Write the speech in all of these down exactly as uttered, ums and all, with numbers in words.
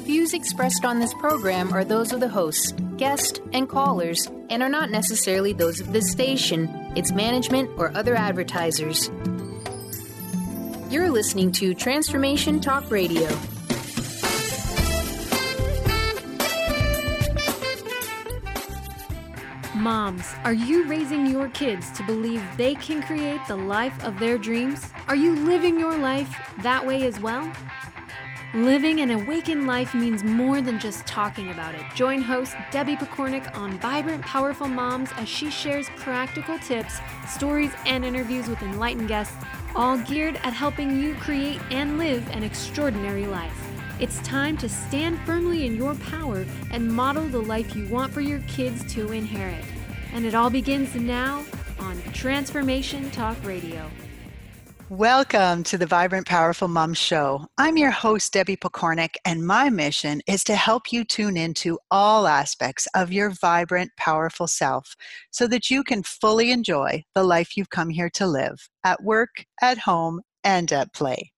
Views expressed on this program are those of the hosts, guests, and callers, and are not necessarily those of this station, its management, or other advertisers. You're listening to Transformation Talk Radio. Moms, are you raising your kids to believe they can create the life of their dreams? Are you living your life that way as well? Living an awakened life means more than just talking about it. Join host Debbie Pokornik on Vibrant, Powerful Moms as she shares practical tips, stories, and interviews with enlightened guests, all geared at helping you create and live an extraordinary life. It's time to stand firmly in your power and model the life you want for your kids to inherit. And it all begins now on Transformation Talk Radio. Welcome to the Vibrant Powerful Mom Show. I'm your host, Debbie Pokornik, and my mission is to help you tune into all aspects of your vibrant, powerful self so that you can fully enjoy the life you've come here to live at work, at home, and at play.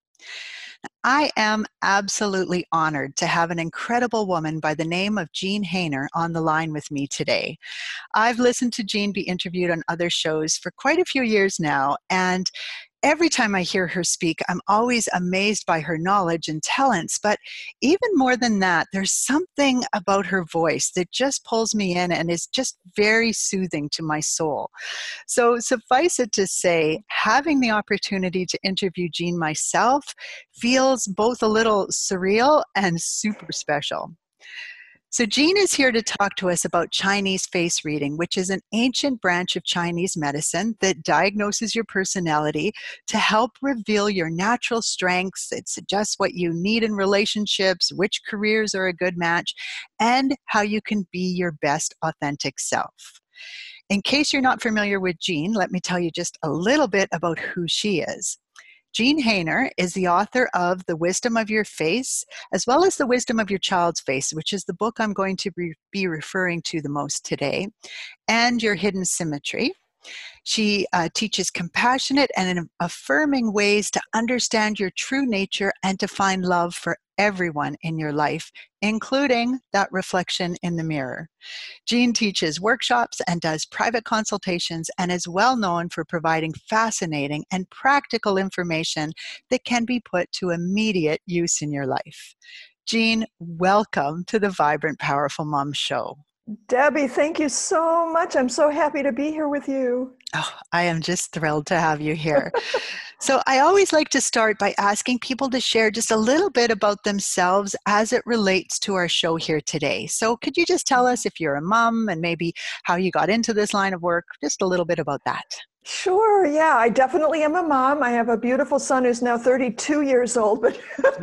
I am absolutely honored to have an incredible woman by the name of Jean Haner on the line with me today. I've listened to Jean be interviewed on other shows for quite a few years now, and every time I hear her speak, I'm always amazed by her knowledge and talents. But even more than that, there's something about her voice that just pulls me in and is just very soothing to my soul. So suffice it to say, having the opportunity to interview Jean myself feels both a little surreal and super special. So Jean is here to talk to us about Chinese face reading, which is an ancient branch of Chinese medicine that diagnoses your personality to help reveal your natural strengths. It suggests what you need in relationships, which careers are a good match, and how you can be your best authentic self. In case you're not familiar with Jean, let me tell you just a little bit about who she is. Jean Haner is the author of The Wisdom of Your Face, as well as The Wisdom of Your Child's Face, which is the book I'm going to be referring to the most today, and Your Hidden Symmetry. She uh, teaches compassionate and affirming ways to understand your true nature and to find love for everyone in your life, including that reflection in the mirror. Jean teaches workshops and does private consultations and is well known for providing fascinating and practical information that can be put to immediate use in your life. Jean, welcome to the Vibrant Powerful Mom Show. Debbie, thank you so much. I'm so happy to be here with you. Oh, I am just thrilled to have you here. So I always like to start by asking people to share just a little bit about themselves as it relates to our show here today. So could you just tell us if you're a mom and maybe how you got into this line of work, just a little bit about that? Sure. Yeah, I definitely am a mom. I have a beautiful son who's now thirty-two years old, but,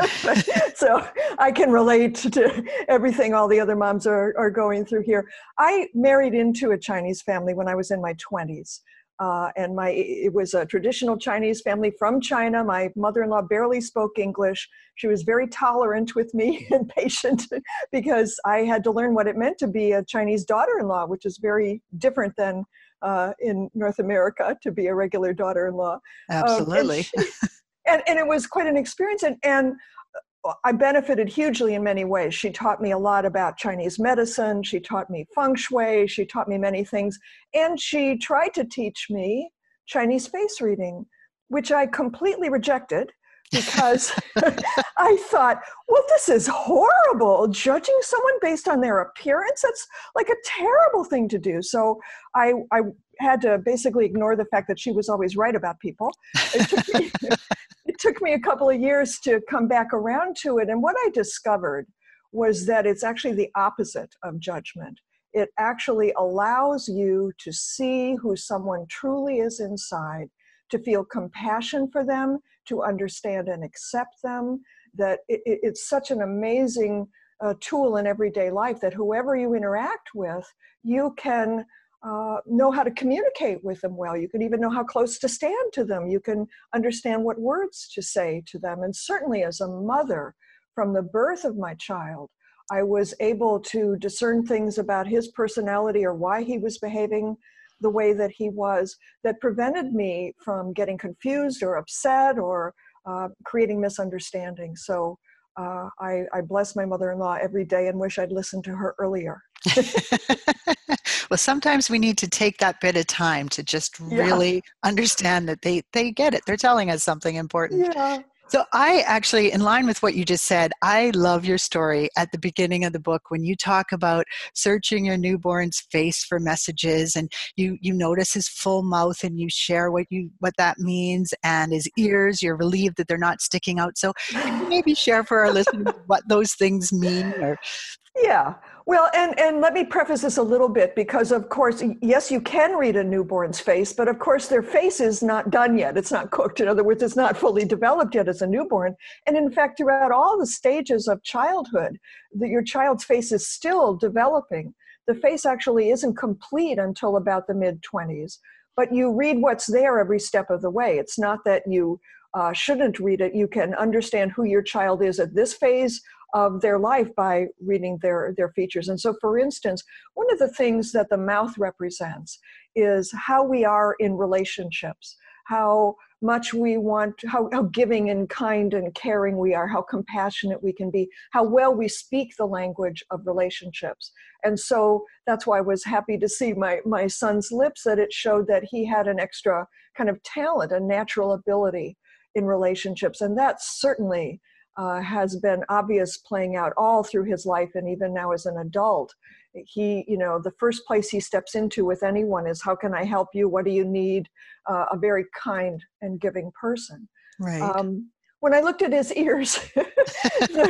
but so I can relate to everything all the other moms are, are going through here. I married into a Chinese family when I was in my twenties. Uh, and my it was a traditional Chinese family from China. My mother-in-law barely spoke English. She was very tolerant with me and patient because I had to learn what it meant to be a Chinese daughter-in-law, which is very different than uh, in North America to be a regular daughter-in-law. Absolutely. Um, and, she, and, and it was quite an experience. And, and I benefited hugely in many ways. She taught me a lot about Chinese medicine. She taught me feng shui. She taught me many things. And she tried to teach me Chinese face reading, which I completely rejected because I thought, well, this is horrible. Judging someone based on their appearance, that's like a terrible thing to do. So I, I had to basically ignore the fact that she was always right about people. It took me, it took me a couple of years to come back around to it. And what I discovered was that it's actually the opposite of judgment. It actually allows you to see who someone truly is inside, to feel compassion for them, to understand and accept them, that it, it, it's such an amazing uh, tool in everyday life that whoever you interact with, you can uh, know how to communicate with them well. You can even know how close to stand to them. You can understand what words to say to them. And certainly as a mother, from the birth of my child, I was able to discern things about his personality or why he was behaving the way that he was that prevented me from getting confused or upset or uh, creating misunderstandings. So uh, I, I bless my mother-in-law every day and wish I'd listened to her earlier. Well, sometimes we need to take that bit of time to just Yeah. really understand that they, they get it. They're telling us something important. Yeah. So I actually, in line with what you just said, I love your story at the beginning of the book when you talk about searching your newborn's face for messages, and you you notice his full mouth and you share what you what that means, and his ears, you're relieved that they're not sticking out. So can you maybe share for our listeners what those things mean? Or Yeah. Well, and, and let me preface this a little bit because, of course, yes, you can read a newborn's face, but of course their face is not done yet. It's not cooked. In other words, it's not fully developed yet as a newborn. And in fact, throughout all the stages of childhood, the, your child's face is still developing. The face actually isn't complete until about the mid-twenties, but you read what's there every step of the way. It's not that you uh, shouldn't read it. You can understand who your child is at this phase of their life by reading their, their features. And so, for instance, one of the things that the mouth represents is how we are in relationships, how much we want, how, how giving and kind and caring we are, how compassionate we can be, how well we speak the language of relationships. And so that's why I was happy to see my, my son's lips, that it showed that he had an extra kind of talent, a natural ability in relationships. And that's certainly Uh, has been obvious playing out all through his life, and even now as an adult. He, you know, the first place he steps into with anyone is, how can I help you? What do you need? Uh, a very kind and giving person. right. Um, when I looked at his ears, the,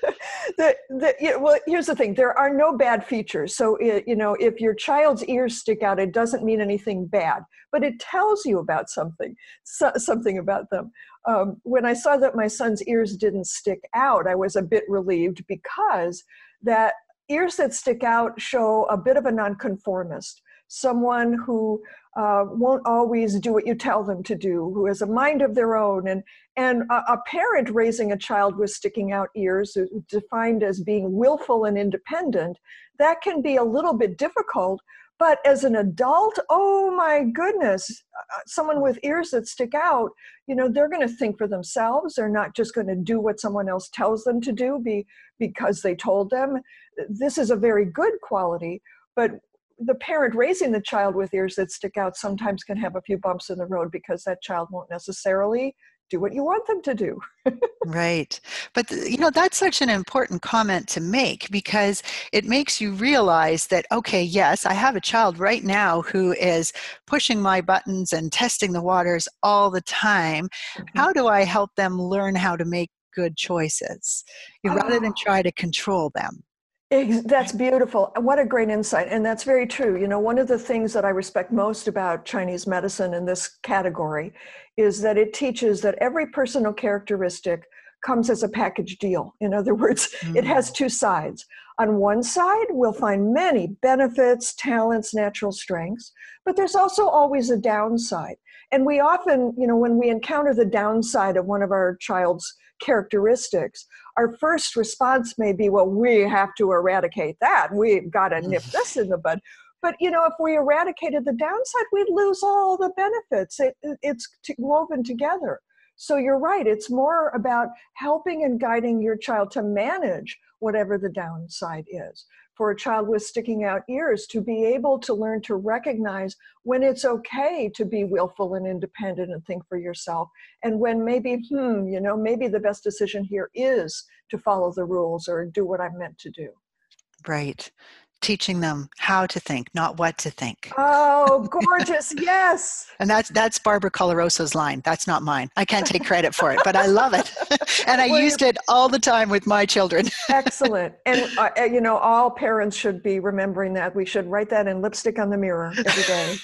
the, the, you know, well, here's the thing, there are no bad features. So, it, you know, if your child's ears stick out, it doesn't mean anything bad, but it tells you about something, so, something about them. Um, when I saw that my son's ears didn't stick out, I was a bit relieved, because that ears that stick out show a bit of a nonconformist, someone who uh, won't always do what you tell them to do, who has a mind of their own. And, and a, a parent raising a child with sticking out ears, defined as being willful and independent, that can be a little bit difficult. But as an adult, oh my goodness, uh, someone with ears that stick out, you know, they're going to think for themselves. They're not just going to do what someone else tells them to do be, because they told them. This is a very good quality, but the parent raising the child with ears that stick out sometimes can have a few bumps in the road, because that child won't necessarily do what you want them to do. Right. But, you know, that's such an important comment to make, because it makes you realize that, okay, yes, I have a child right now who is pushing my buttons and testing the waters all the time. Mm-hmm. How do I help them learn how to make good choices, you know, rather than Oh. try to control them? That's beautiful. What a great insight. And that's very true. You know, one of the things that I respect most about Chinese medicine in this category is that it teaches that every personal characteristic comes as a package deal. In other words, Mm. it has two sides. On one side, we'll find many benefits, talents, natural strengths, but there's also always a downside. And we often, you know, when we encounter the downside of one of our child's characteristics, our first response may be, well, we have to eradicate that. We've got to nip this in the bud. But, you know, if we eradicated the downside, we'd lose all the benefits. It, it, it's t- woven together. So you're right. It's more about helping and guiding your child to manage whatever the downside is. For a child with sticking out ears, to be able to learn to recognize when it's okay to be willful and independent and think for yourself, and when maybe, hmm, you know, maybe the best decision here is to follow the rules or do what I'm meant to do. Right. Teaching them how to think, not what to think. Oh, gorgeous. Yes. And that's that's Barbara Colaroso's line. That's not mine. I can't take credit for it, but I love it. And I Well, used it all the time with my children. Excellent. And, uh, you know, all parents should be remembering that. We should write that in lipstick on the mirror every day.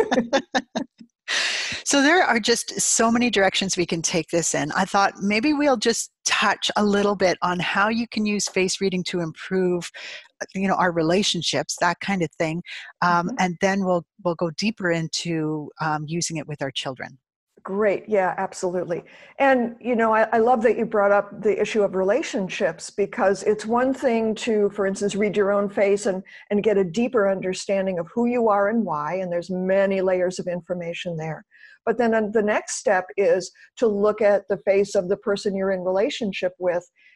So there are just so many directions we can take this in. I thought maybe we'll just touch a little bit on how you can use face reading to improve, you know, our relationships, that kind of thing. Um, Mhm. and then we'll we'll go deeper into um, using it with our children. Great. Yeah, absolutely. And, you know, I, I love that you brought up the issue of relationships, because it's one thing to, for instance, read your own face and, and get a deeper understanding of who you are and why. And there's many layers of information there. But then the next step is to look at the face of the person you're in relationship with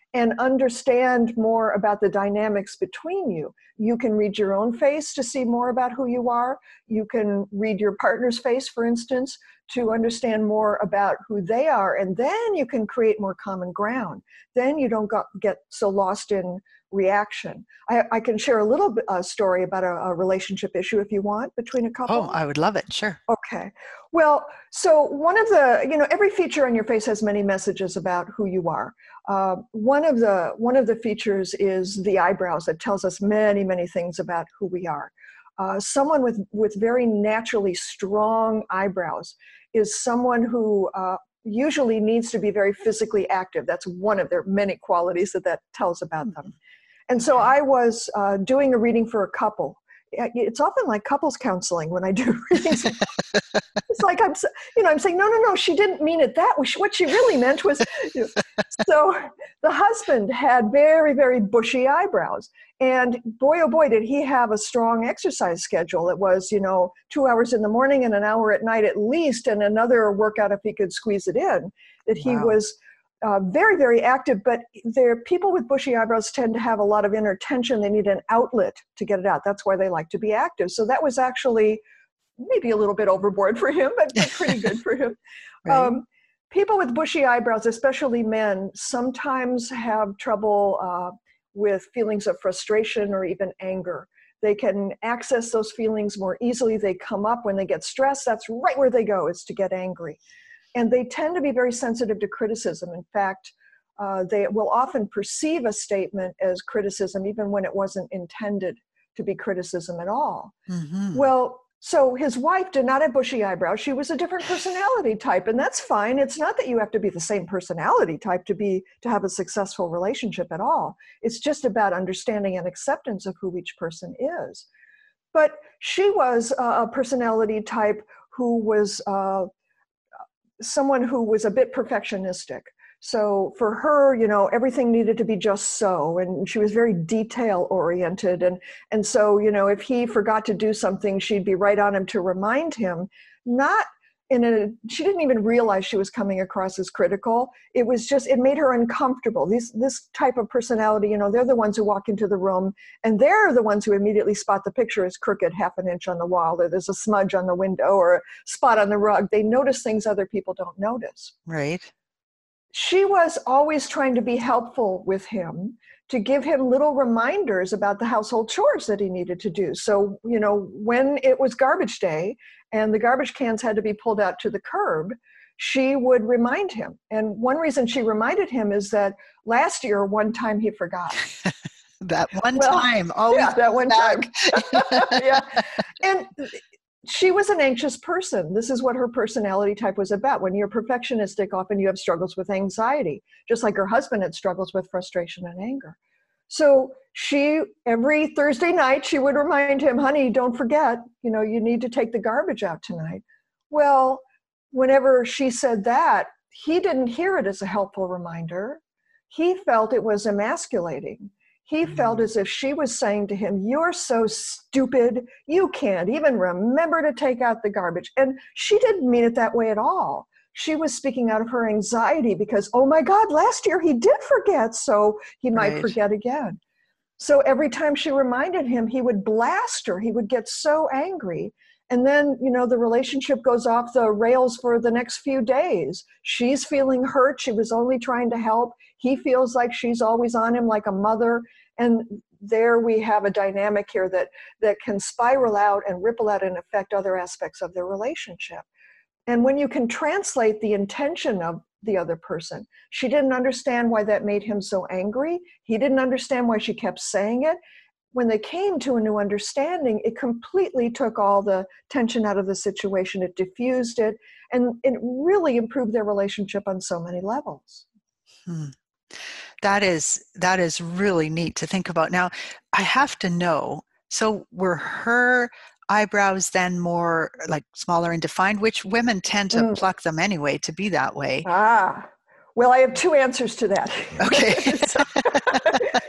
and understand more about the dynamics between you. You can read your own face to see more about who you are. You can read your partner's face, for instance, to understand more about who they are. And then you can create more common ground. Then you don't got, get so lost in reaction. I, I can share a little bit, uh, story about a, a relationship issue if you want between a couple. Oh, I would love it. Sure. Okay. Well, so one of the, you know, every feature on your face has many messages about who you are. Uh, one of the one of the features is the eyebrows that tells us many, many things about who we are. Uh, someone with, with very naturally strong eyebrows is someone who uh, usually needs to be very physically active. That's one of their many qualities that that tells about them. And so I was uh, doing a reading for a couple. It's often like couples counseling when I do readings. It's like I'm, you know, I'm saying, no, no, no, she didn't mean it that way. What she really meant was, you know. So the husband had very, very bushy eyebrows. And boy, oh boy, did he have a strong exercise schedule. It was, you know, two hours in the morning and an hour at night at least, and another workout if he could squeeze it in. That he Wow. was uh, very, very active, but there, people with bushy eyebrows tend to have a lot of inner tension. They need an outlet to get it out. That's why they like to be active. So that was actually maybe a little bit overboard for him, but, but pretty good for him. Right. Um, people with bushy eyebrows, especially men, sometimes have trouble uh, with feelings of frustration or even anger. They can access those feelings more easily. They come up when they get stressed. That's right where they go, is to get angry. And they tend to be very sensitive to criticism. In fact, uh, they will often perceive a statement as criticism, even when it wasn't intended to be criticism at all. Mm-hmm. Well, so his wife did not have bushy eyebrows. She was a different personality type, and that's fine. It's not that you have to be the same personality type to be to have a successful relationship at all. It's just about understanding and acceptance of who each person is. But she was a personality type who was uh, someone who was a bit perfectionistic. So for her, you know, everything needed to be just so, and she was very detail oriented. And, and so, you know, if he forgot to do something, she'd be right on him to remind him. Not in a, she didn't even realize she was coming across as critical. It was just, it made her uncomfortable. These, this type of personality, you know, they're the ones who walk into the room and they're the ones who immediately spot the picture is crooked half an inch on the wall, or there's a smudge on the window or a spot on the rug. They notice things other people don't notice. Right. She was always trying to be helpful with him, to give him little reminders about the household chores that he needed to do. So, you know, when it was garbage day and the garbage cans had to be pulled out to the curb, she would remind him. And one reason she reminded him is that last year, one time he forgot. That one Well, time. Always yeah, that one back. time. Yeah. And she was an anxious person. This is what her personality type was about. When you're perfectionistic, often you have struggles with anxiety, just like her husband had struggles with frustration and anger. So she, every Thursday night, she would remind him, honey, don't forget, you know, you need to take the garbage out tonight. Well, whenever she said that, he didn't hear it as a helpful reminder. He felt it was emasculating. He felt as if she was saying to him, you're so stupid, you can't even remember to take out the garbage. And she didn't mean it that way at all. She was speaking out of her anxiety because, oh my God, last year he did forget, so he might Right. forget again. So every time she reminded him, he would blast her. He would get so angry. And then, you know, the relationship goes off the rails for the next few days. She's feeling hurt. She was only trying to help. He feels like she's always on him like a mother. And there we have a dynamic here that, that can spiral out and ripple out and affect other aspects of their relationship. And when you can translate the intention of the other person, she didn't understand why that made him so angry. He didn't understand why she kept saying it. When they came to a new understanding, it completely took all the tension out of the situation. It diffused it, and it really improved their relationship on so many levels. Hmm. That is, that is really neat to think about. Now, I have to know, so were her eyebrows then more like smaller and defined, which women tend to Mm. pluck them anyway to be that way? Ah, well, I have two answers to that. Okay. so, so first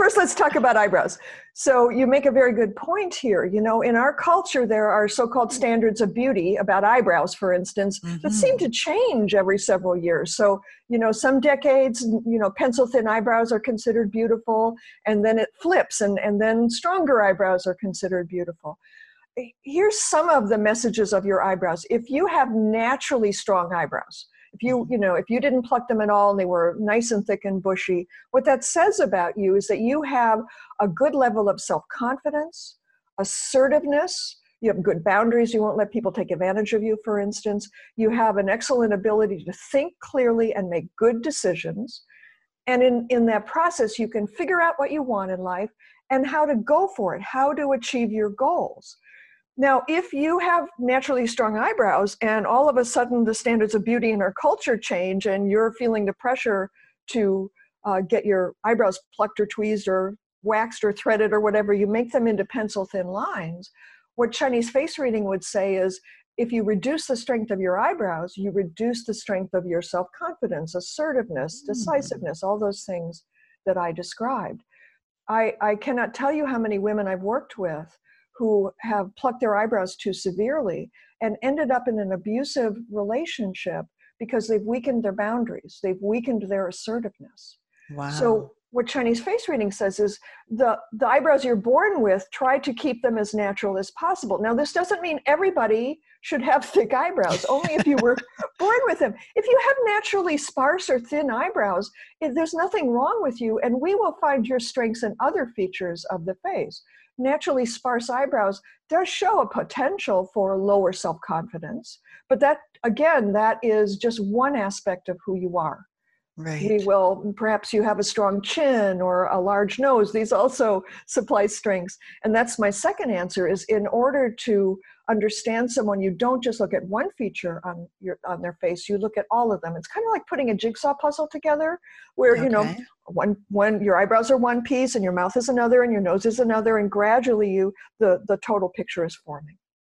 first let's talk about eyebrows. So you make a very good point here. You know, in our culture, there are so-called standards of beauty about eyebrows, for instance, mm-hmm. that seem to change every several years. So, you know, some decades, you know, pencil-thin eyebrows are considered beautiful, and then it flips, and, and then stronger eyebrows are considered beautiful. Here's some of the messages of your eyebrows. If you have naturally strong eyebrows, if you, you know, if you didn't pluck them at all and they were nice and thick and bushy, what that says about you is that you have a good level of self-confidence, assertiveness, you have good boundaries, you won't let people take advantage of you, for instance. You have an excellent ability to think clearly and make good decisions. And in, in that process, you can figure out what you want in life and how to go for it, how to achieve your goals. Now, if you have naturally strong eyebrows and all of a sudden the standards of beauty in our culture change and you're feeling the pressure to uh, get your eyebrows plucked or tweezed or waxed or threaded or whatever, you make them into pencil thin lines. What Chinese face reading would say is, if you reduce the strength of your eyebrows, you reduce the strength of your self-confidence, assertiveness, decisiveness, all those things that I described. I, I cannot tell you how many women I've worked with who have plucked their eyebrows too severely and ended up in an abusive relationship because they've weakened their boundaries, they've weakened their assertiveness. Wow. So what Chinese face reading says is the, the eyebrows you're born with, try to keep them as natural as possible. Now, this doesn't mean everybody should have thick eyebrows, only if you were born with them. If you have naturally sparse or thin eyebrows, if there's nothing wrong with you, and we will find your strengths in other features of the face. Naturally sparse eyebrows does show a potential for lower self-confidence, but that, again, that is just one aspect of who you are. Right. We will, perhaps you have a strong chin or a large nose. These also supply strengths. And that's my second answer, is in order to understand someone, you don't just look at one feature on your on their face, you look at all of them. It's kind of like putting a jigsaw puzzle together where, okay. you know, one, one, your eyebrows are one piece and your mouth is another and your nose is another, and gradually you, the, the total picture is forming.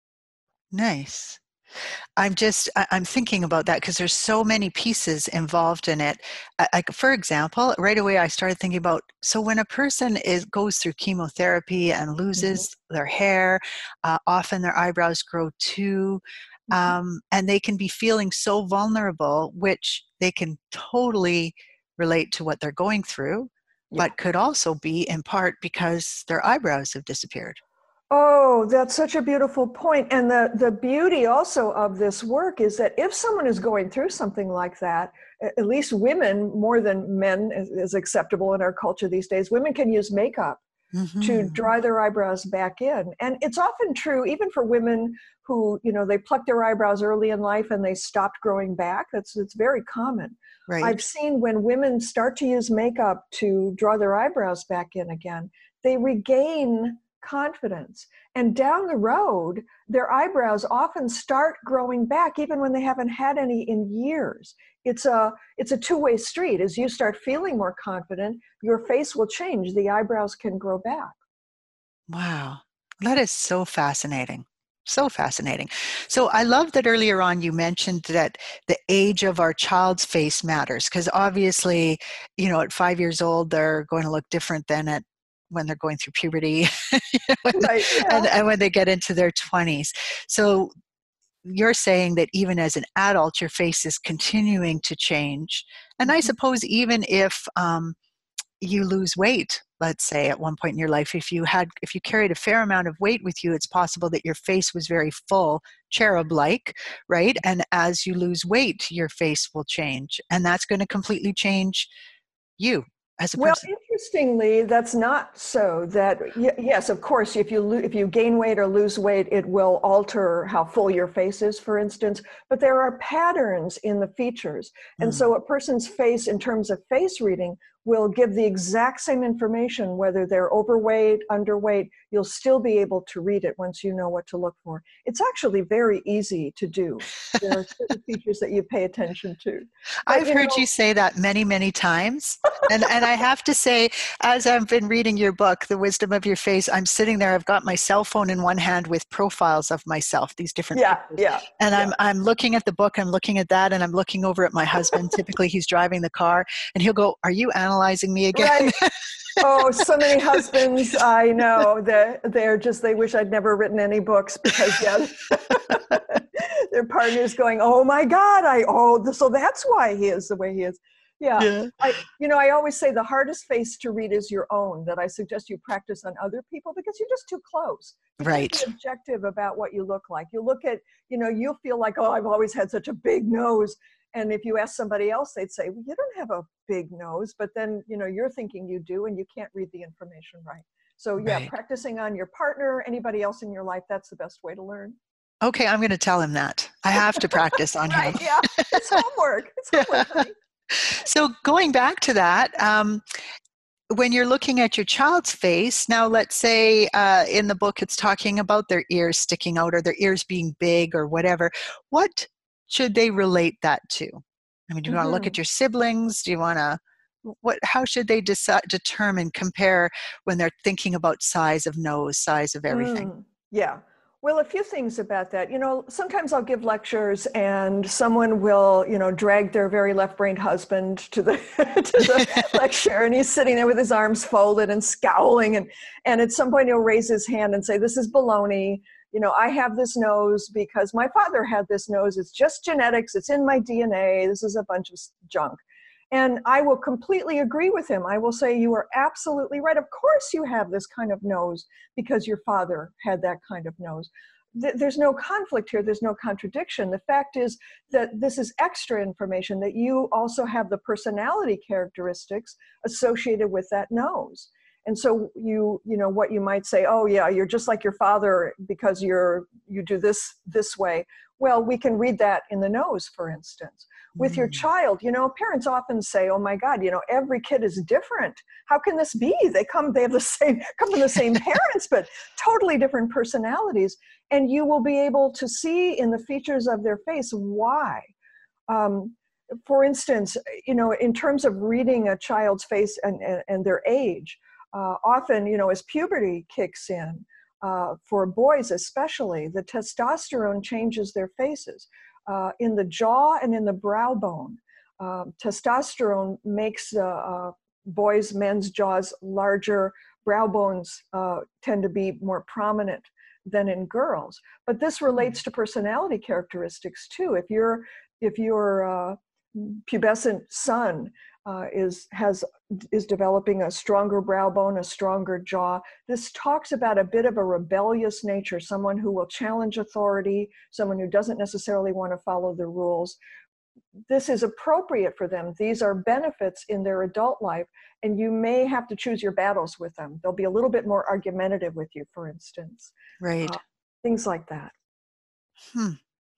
Nice. I'm just, I'm thinking about that because there's so many pieces involved in it. Like, for example, right away I started thinking about, so when a person is goes through chemotherapy and loses mm-hmm. their hair, uh, often their eyebrows grow too, mm-hmm. um, and they can be feeling so vulnerable, which they can totally relate to what they're going through, yeah. but could also be in part because their eyebrows have disappeared. Oh, that's such a beautiful point. And the, the beauty also of this work is that if someone is going through something like that, at least women, more than men is, is acceptable in our culture these days, women can use makeup mm-hmm. to dry their eyebrows back in. And it's often true, even for women who, you know, they plucked their eyebrows early in life and they stopped growing back. That's, it's very common. Right. I've seen when women start to use makeup to draw their eyebrows back in again, they regain confidence. And down the road, their eyebrows often start growing back even when they haven't had any in years. It's a, it's a two-way street. As you start feeling more confident, your face will change. The eyebrows can grow back. Wow. That is so fascinating. So fascinating. So I love that earlier on you mentioned that the age of our child's face matters, because obviously, you know, at five years old, they're going to look different than at when they're going through puberty right, yeah. and, and when they get into their twenties. So you're saying that even as an adult, your face is continuing to change. And I suppose even if um, you lose weight, let's say at one point in your life, if you had, if you carried a fair amount of weight with you, it's possible that your face was very full, cherub-like, right? And as you lose weight, your face will change. And that's going to completely change you. As a well, person. Interestingly, that's not so. That y- yes, of course, if you lo- if you gain weight or lose weight, it will alter how full your face is, for instance. But there are patterns in the features, and mm. so a person's face, in terms of face reading, will give the exact same information whether they're overweight, underweight. You'll still be able to read it once you know what to look for. It's actually very easy to do. There are certain features that you pay attention to. But, I've you heard know, you say that many, many times. and and I have to say, as I've been reading your book, The Wisdom of Your Face, I'm sitting there, I've got my cell phone in one hand with profiles of myself, these different yeah, pictures. yeah, and yeah. I'm I'm looking at the book, I'm looking at that, and I'm looking over at my husband. Typically he's driving the car, and he'll go, "Are you analyzing me again?" Right. Oh, so many husbands I know that they're just, they wish I'd never written any books because yeah, their partner's going, oh my God, I, oh, so that's why he is the way he is. Yeah. Yeah. I, you know, I always say the hardest face to read is your own, that I suggest you practice on other people because you're just too close. You Right. can't be objective about what you look like. You look at, you know, you'll feel like, oh, I've always had such a big nose. And if you ask somebody else, they'd say, well, you don't have a big nose, but then, you know, you're thinking you do, and you can't read the information right. So yeah, Right. practicing on your partner, anybody else in your life, that's the best way to learn. Okay, I'm going to tell him that. I have to practice on Right, him. yeah, it's homework. It's homework, honey. So going back to that, um, when you're looking at your child's face, now let's say uh, in the book it's talking about their ears sticking out or their ears being big or whatever, what should they relate that to? I mean, do you want to look Mhm. at your siblings? Do you want to, what, how should they decide, determine, compare when they're thinking about size of nose, size of everything? Mm, yeah. Well, a few things about that. You know, sometimes I'll give lectures and someone will, you know, drag their very left-brained husband to the to the lecture, and he's sitting there with his arms folded and scowling, and and at some point he'll raise his hand and say, "This is baloney. You know, I have this nose because my father had this nose. It's just genetics. It's in my D N A. This is a bunch of junk." And I will completely agree with him. I will say, you are absolutely right. Of course you have this kind of nose because your father had that kind of nose. Th- There's no conflict here. There's no contradiction. The fact is that this is extra information, that you also have the personality characteristics associated with that nose. And so you, you know, what you might say, oh yeah, you're just like your father because you're, you do this, this way. Well, we can read that in the nose, for instance. With your Mm. child, you know, parents often say, oh my God, you know, every kid is different. How can this be? They come, they have the same, come from the same parents, but totally different personalities. And you will be able to see in the features of their face why. Um, for instance, you know, in terms of reading a child's face and, and, and their age, uh, often, you know, as puberty kicks in, uh, for boys especially, the testosterone changes their faces. Uh, in the jaw and in the brow bone, uh, testosterone makes uh, uh, boys, men's jaws larger, brow bones uh, tend to be more prominent than in girls. But this relates to personality characteristics too. If you're if your uh, pubescent son uh, is has is developing a stronger brow bone, a stronger jaw, this talks about a bit of a rebellious nature, someone who will challenge authority, someone who doesn't necessarily want to follow the rules. This is appropriate for them. These are benefits in their adult life, and you may have to choose your battles with them. They'll be a little bit more argumentative with you, for instance. Right. Uh, things like that. Hmm.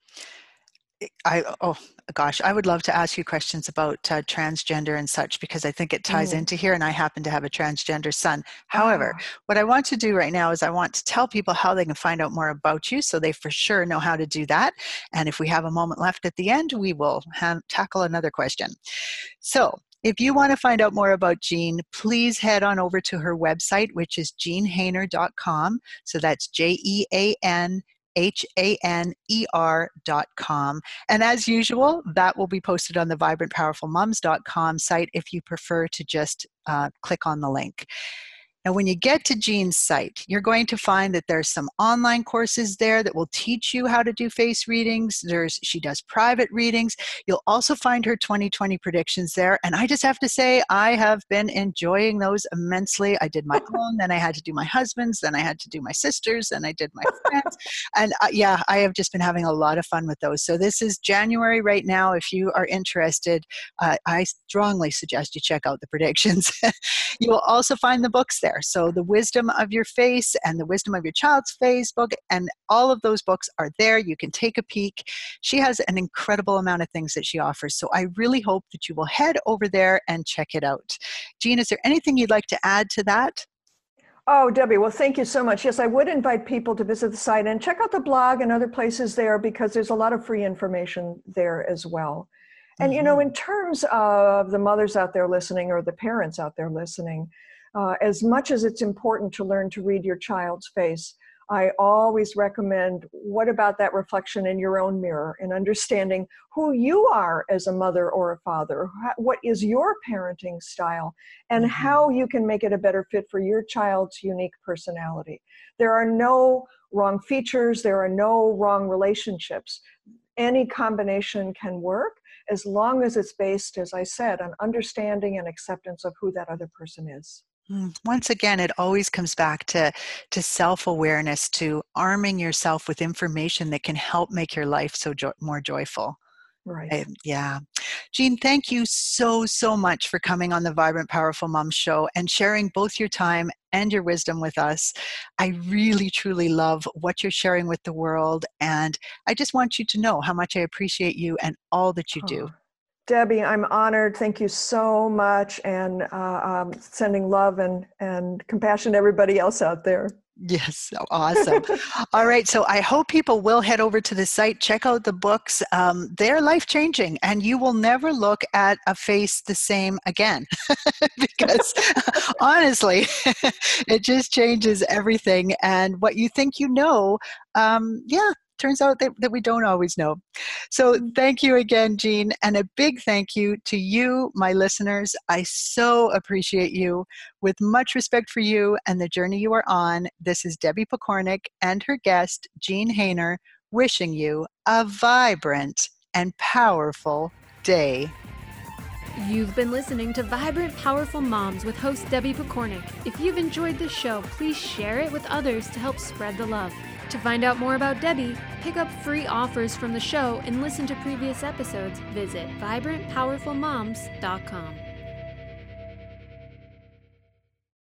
I, oh gosh, I would love to ask you questions about uh, transgender and such, because I think it ties Mm. into here, and I happen to have a transgender son. However, Ah. what I want to do right now is I want to tell people how they can find out more about you, so they for sure know how to do that. And if we have a moment left at the end, we will ha- tackle another question. So if you want to find out more about Jean, please head on over to her website, which is jean haner dot com. So that's J E A N H A N E R dot com. And as usual, that will be posted on the vibrant powerful mums dot com site if you prefer to just uh, click on the link. Now, when you get to Jean's site, you're going to find that there's some online courses there that will teach you how to do face readings. There's, she does private readings. You'll also find her twenty twenty predictions there. And I just have to say, I have been enjoying those immensely. I did my own, then I had to do my husband's, then I had to do my sister's, then I did my friend's. And uh, yeah, I have just been having a lot of fun with those. So this is January right now. If you are interested, uh, I strongly suggest you check out the predictions. You will also find the books there. So the Wisdom of Your Face and the Wisdom of Your Child's Face book, and all of those books are there. You can take a peek. She has an incredible amount of things that she offers. So I really hope that you will head over there and check it out. Jean, is there anything you'd like to add to that? Oh, Debbie, well, thank you so much. Yes, I would invite people to visit the site and check out the blog and other places there, because there's a lot of free information there as well. And, you know, in terms of the mothers out there listening, or the parents out there listening, uh, as much as it's important to learn to read your child's face, I always recommend, what about that reflection in your own mirror and understanding who you are as a mother or a father? What is your parenting style and mm-hmm. how you can make it a better fit for your child's unique personality. There are no wrong features. There are no wrong relationships. Any combination can work as long as it's based, as I said, on understanding and acceptance of who that other person is. Once again, it always comes back to, to self-awareness, to arming yourself with information that can help make your life so jo- more joyful. Right. I, yeah. Jean, thank you so, so much for coming on the Vibrant Powerful Mom Show and sharing both your time and your wisdom with us. I really, truly love what you're sharing with the world. And I just want you to know how much I appreciate you and all that you do. Oh. Debbie, I'm honored. Thank you so much. And uh, um, sending love and, and compassion to everybody else out there. Yes. Awesome. All right. So I hope people will head over to the site, check out the books. Um, they're life-changing, and you will never look at a face the same again because honestly, it just changes everything. And what you think you know, um, yeah, turns out that, that we don't always know. So thank you again, Jean, and a big thank you to you, my listeners. I so appreciate you. With much respect for you and the journey you are on, this is Debbie Pokornik and her guest, Jean Haner, wishing you a vibrant and powerful day. You've been listening to Vibrant Powerful Moms with host Debbie Pokornik. If you've enjoyed this show, please share it with others to help spread the love. To find out more about Debbie, pick up free offers from the show, and listen to previous episodes, visit vibrant powerful moms dot com.